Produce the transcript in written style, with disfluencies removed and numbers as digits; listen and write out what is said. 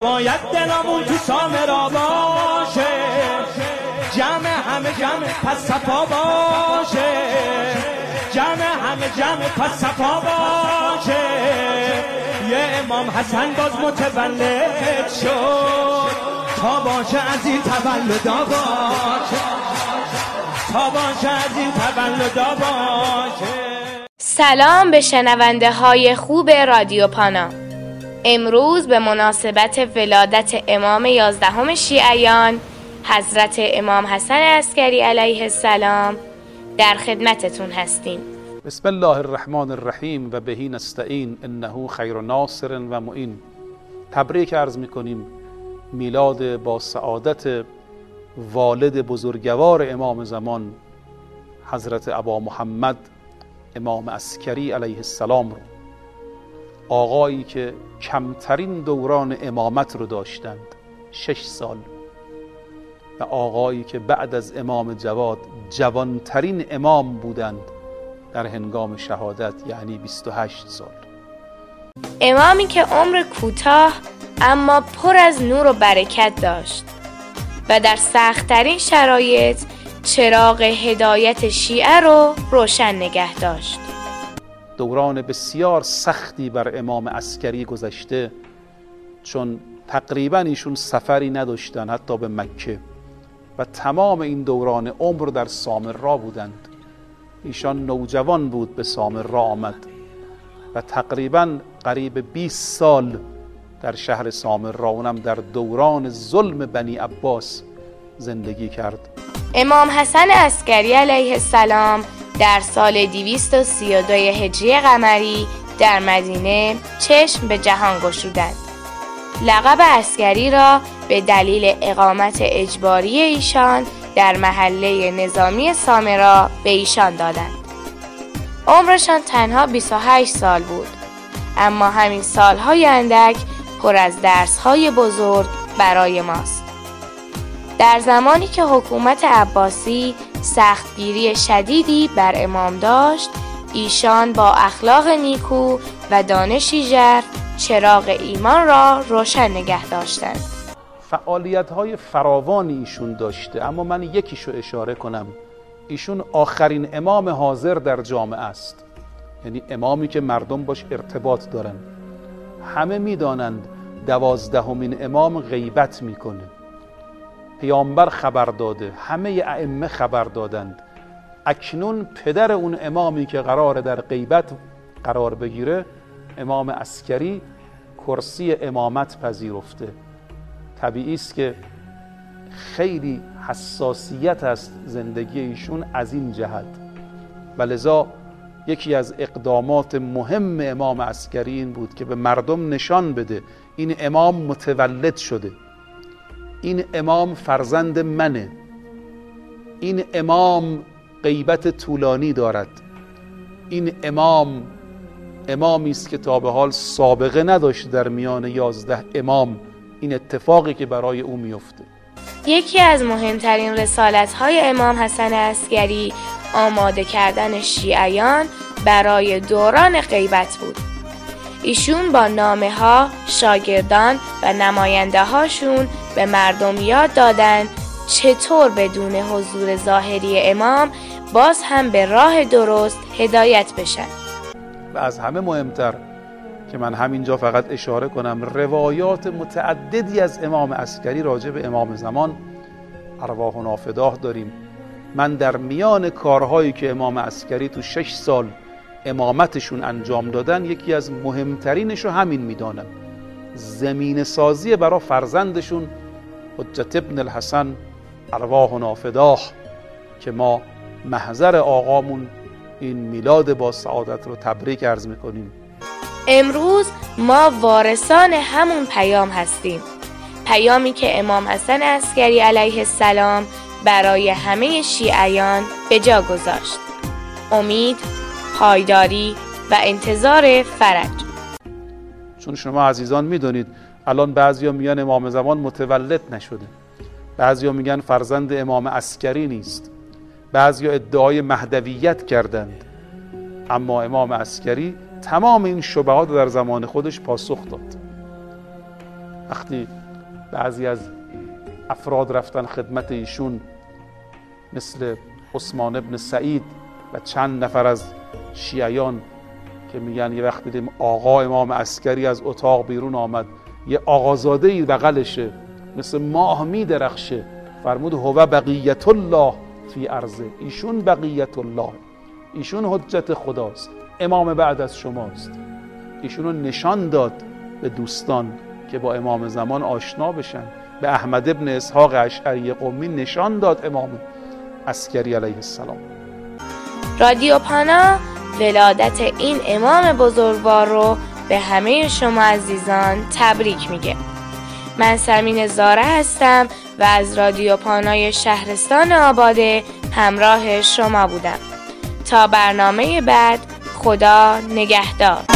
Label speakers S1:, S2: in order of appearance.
S1: باید دلمون تو سامرا باشه، همه جمع پس صفا باشه، همه جمع پس صفا باشه. یه امام حسن باز متولد شد، تا باشه از این تولدا باشه، تا باشه از این تولدا باشه.
S2: سلام به شنونده های خوب رادیو پانا. امروز به مناسبت ولادت امام 11 شیعیان حضرت امام حسن عسکری علیه السلام در خدمتتون هستیم.
S3: بسم الله الرحمن الرحیم و بهی نستعین انه خیر ناصر و معین. تبریک عرض میکنیم میلاد با سعادت والد بزرگوار امام زمان حضرت ابا محمد امام عسکری علیه السلام رو، آقایی که کمترین دوران امامت رو داشتند 6 سال و آقایی که بعد از امام جواد جوانترین امام بودند در هنگام شهادت، یعنی 28 سال.
S2: امامی که عمر کوتاه اما پر از نور و برکت داشت و در سخت‌ترین شرایط چراغ هدایت شیعه رو روشن نگه داشت.
S3: دوران بسیار سختی بر امام عسکری گذشته، چون تقریبا ایشون سفری نداشتن حتی به مکه و تمام این دوران عمر در سامرا بودند. ایشان نوجوان بود به سامرا آمد و تقریبا قریب 20 سال در شهر سامرا، اونم در دوران ظلم بنی عباس زندگی کرد.
S2: امام حسن عسکری علیه السلام در سال 232 هجری قمری در مدینه چشم به جهان گشودند. لقب عسکری را به دلیل اقامت اجباری ایشان در محله نظامی سامرا به ایشان دادند. عمرشان تنها 28 سال بود، اما همین سالهای اندک پر از درسهای بزرگ برای ماست. در زمانی که حکومت عباسی سختگیری شدیدی بر امام داشت، ایشان با اخلاق نیکو و دانشی ژرف چراغ ایمان را روشن نگه داشتند.
S3: فعالیت‌های فراوانی ایشون داشته، اما من یکیشو اشاره کنم. ایشون آخرین امام حاضر در جامعه است، یعنی امامی که مردم باش ارتباط دارن. همه میدانند 12مین امام غیبت میکنه، پیامبر خبر داده، همه ائمه خبر دادند. اکنون پدر اون امامی که قراره در غیبت قرار بگیره، امام عسکری، کرسی امامت پذیرفته. طبیعی است که خیلی حساسیت است زندگی ایشون از این جهت و لذا یکی از اقدامات مهم امام عسکری این بود که به مردم نشان بده این امام متولد شده، این امام فرزند منه، این امام غیبت طولانی دارد، این امام امامی است که تا به حال سابقه نداشت در میان 11 امام این اتفاقی که برای او میفته.
S2: یکی از مهمترین رسالت‌های امام حسن عسکری آماده کردن شیعیان برای دوران غیبت بود. ایشون با نامه‌ها شاگردان و نماینده هاشون به مردم یاد دادن چطور بدون حضور ظاهری امام باز هم به راه درست هدایت بشن.
S3: و از همه مهمتر که من همینجا فقط اشاره کنم، روایات متعددی از امام عسکری راجع به امام زمان ارواح و نافداه داریم. من در میان کارهایی که امام عسکری تو 6 سال امامتشون انجام دادن، یکی از مهمترینش رو همین میدانم، زمین سازی برای فرزندشون حجت ابن الحسن ارواح و نافداه، که ما محضر آقامون این میلاد با سعادت رو تبریک عرض میکنیم.
S2: امروز ما وارثان همون پیام هستیم، پیامی که امام حسن عسکری علیه السلام برای همه شیعیان به جا گذاشت: امید، پایداری و انتظار فرج.
S3: چون شما عزیزان میدونید الان بعضیا میگن امام زمان متولد نشده، بعضیا میگن فرزند امام عسکری نیست، بعضیا ادعای مهدویت کردند، اما امام عسکری تمام این شبهات در زمان خودش پاسخ داد. وقتی بعضی از افراد رفتن خدمت ایشون مثل عثمان ابن سعید و چند نفر از شیعیان که میگن یه وقت دیدیم آقا امام عسکری از اتاق بیرون آمد، یه آقازاده‌ای بغلشه مثل ماه میدرخشه، فرمود هو بقیت الله فی ارضه، ایشون بقیت الله، ایشون حجت خداست، امام بعد از شماست. ایشونو نشان داد به دوستان که با امام زمان آشنا بشن. به احمد ابن اسحاق اشعری قمی نشان داد امام عسکری علیه السلام.
S2: رادیو پانا ولادت این امام بزرگوار رو به همه شما عزیزان تبریک میگه. من سرمین زاره هستم و از رادیو پانای شهرستان آباده همراه شما بودم. تا برنامه بعد، خدا نگهدار.